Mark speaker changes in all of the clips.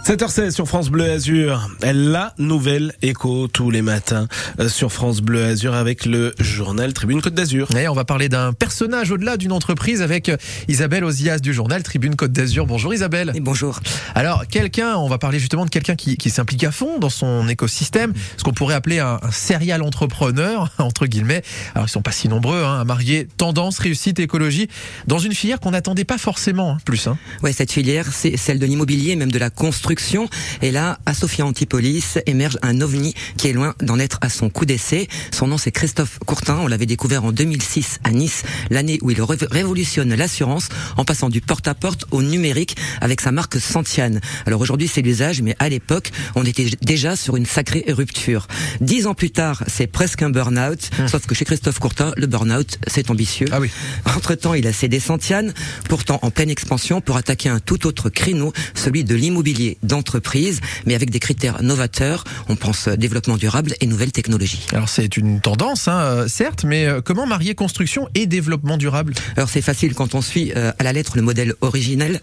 Speaker 1: 7h16 sur France Bleu Azur, la nouvelle écho tous les matins sur France Bleu Azur avec le journal Tribune Côte d'Azur.
Speaker 2: Et on va parler d'un personnage au-delà d'une entreprise avec Isabelle Ozias du journal Tribune Côte d'Azur. Bonjour Isabelle.
Speaker 3: Et bonjour.
Speaker 2: Alors on va parler justement de quelqu'un qui s'implique à fond dans son écosystème, ce qu'on pourrait appeler un serial entrepreneur, entre guillemets. Alors ils sont pas si nombreux, à marier tendance, réussite, écologie, dans une filière qu'on n'attendait pas forcément plus.
Speaker 3: Ouais, cette filière, c'est celle de l'immobilier, même de la construction. Et là, à Sophia Antipolis, émerge un ovni qui est loin d'en être à son coup d'essai. Son nom, c'est Christophe Courtin. On l'avait découvert en 2006 à Nice, l'année où il révolutionne l'assurance en passant du porte-à-porte au numérique avec sa marque Sentiane. Alors aujourd'hui, c'est l'usage, mais à l'époque, on était déjà sur une sacrée rupture. 10 ans plus tard, c'est presque un burn-out. Sauf que chez Christophe Courtin, le burn-out, c'est ambitieux.
Speaker 2: Ah oui.
Speaker 3: Entre-temps, il a cédé Sentiane, pourtant en pleine expansion, pour attaquer un tout autre créneau, celui de l'immobilier d'entreprise, mais avec des critères novateurs. On pense développement durable et nouvelles technologies.
Speaker 2: Alors c'est une tendance, certes, mais comment marier construction et développement durable ?
Speaker 3: Alors c'est facile quand on suit à la lettre le modèle originel.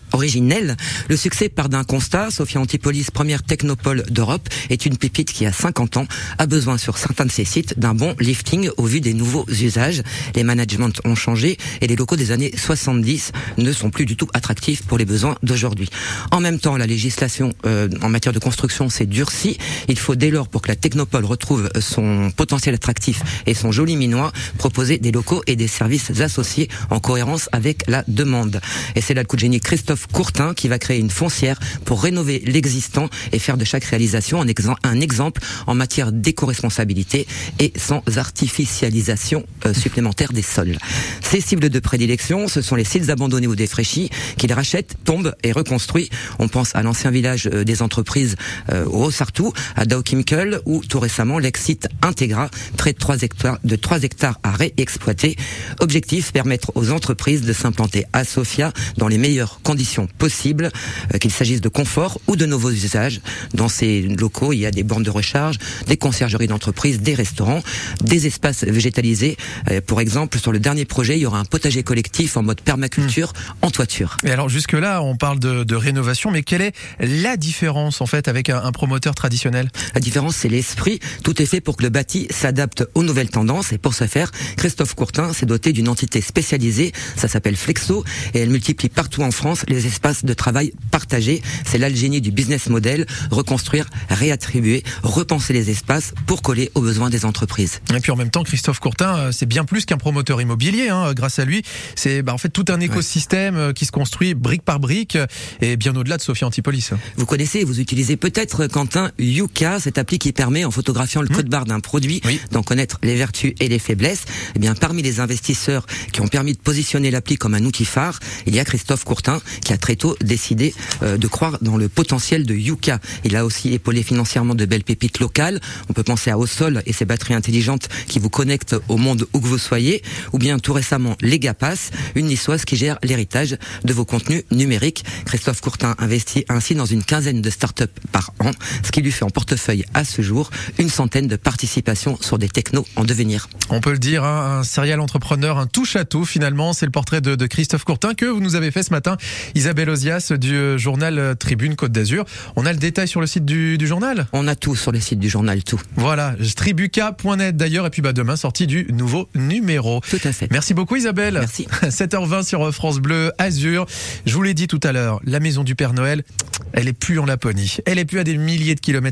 Speaker 3: Le succès part d'un constat. Sophia Antipolis, première technopole d'Europe, est une pépite qui a 50 ans, a besoin sur certains de ses sites d'un bon lifting au vu des nouveaux usages. Les managements ont changé et les locaux des années 70 ne sont plus du tout attractifs pour les besoins d'aujourd'hui. En même temps, la législation en matière de construction s'est durcie. Il faut dès lors, pour que la technopole retrouve son potentiel attractif et son joli minois, proposer des locaux et des services associés en cohérence avec la demande. Et c'est là le coup de génie Christophe Courtin qui va créer une foncière pour rénover l'existant et faire de chaque réalisation un exemple en matière d'éco-responsabilité et sans artificialisation supplémentaire des sols. Ses cibles de prédilection, ce sont les sites abandonnés ou défraîchis qu'il rachète, tombe et reconstruit. On pense à l'ancien village des entreprises au Haut-Sartou, à Dawkimkel, ou tout récemment l'ex-site Integra, près de 3 hectares à réexploiter. Objectif, permettre aux entreprises de s'implanter à Sophia dans les meilleures conditions possibles, qu'il s'agisse de confort ou de nouveaux usages. Dans ces locaux, il y a des bornes de recharge, des conciergeries d'entreprise, des restaurants, des espaces végétalisés. Pour exemple, sur le dernier projet, il y aura un potager collectif en mode permaculture en toiture.
Speaker 2: Et alors jusque-là, on parle de rénovation, mais quelle est la différence en fait avec un promoteur traditionnel ?
Speaker 3: La différence, c'est l'esprit. Tout est fait pour que le bâti s'adapte aux nouvelles tendances. Et pour ce faire, Christophe Courtin s'est doté d'une entité spécialisée. Ça s'appelle Flexo et elle multiplie partout en France les espaces de travail partagés. C'est là le génie du business model. Reconstruire, réattribuer, repenser les espaces pour coller aux besoins des entreprises.
Speaker 2: Et puis en même temps, Christophe Courtin, c'est bien plus qu'un promoteur immobilier. Grâce à lui, c'est en fait tout un écosystème qui se construit brique par brique et bien au-delà de Sophia Antipolis.
Speaker 3: Vous connaissez, vous utilisez peut-être, Quentin, Yuka, cette appli qui permet, en photographiant le code barre d'un produit, d'en connaître les vertus et les faiblesses. Eh bien, parmi les investisseurs qui ont permis de positionner l'appli comme un outil phare, il y a Christophe Courtin qui a très tôt décidé de croire dans le potentiel de Yuka. Il a aussi épaulé financièrement de belles pépites locales. On peut penser à Osol et ses batteries intelligentes qui vous connectent au monde où que vous soyez, ou bien tout récemment Legapass, une niçoise qui gère l'héritage de vos contenus numériques. Christophe Courtin investit ainsi dans une quinzaine de startups par an, ce qui lui fait en portefeuille à ce jour une centaine de participations sur des technos en devenir.
Speaker 2: On peut le dire, un serial entrepreneur, un touche-à-tout finalement. C'est le portrait de Christophe Courtin que vous nous avez fait ce matin, Isabelle Ozias du journal Tribune Côte d'Azur. On a le détail sur le site du journal ?
Speaker 3: On a tout sur le site du journal, tout.
Speaker 2: Voilà, tribuca.net d'ailleurs, et puis demain sortie du nouveau numéro.
Speaker 3: Tout à fait.
Speaker 2: Merci beaucoup Isabelle.
Speaker 3: Merci.
Speaker 2: 7h20 sur France Bleu Azur. Je vous l'ai dit tout à l'heure, la maison du Père Noël, elle est plus en Laponie. Elle est plus à des milliers de kilomètres.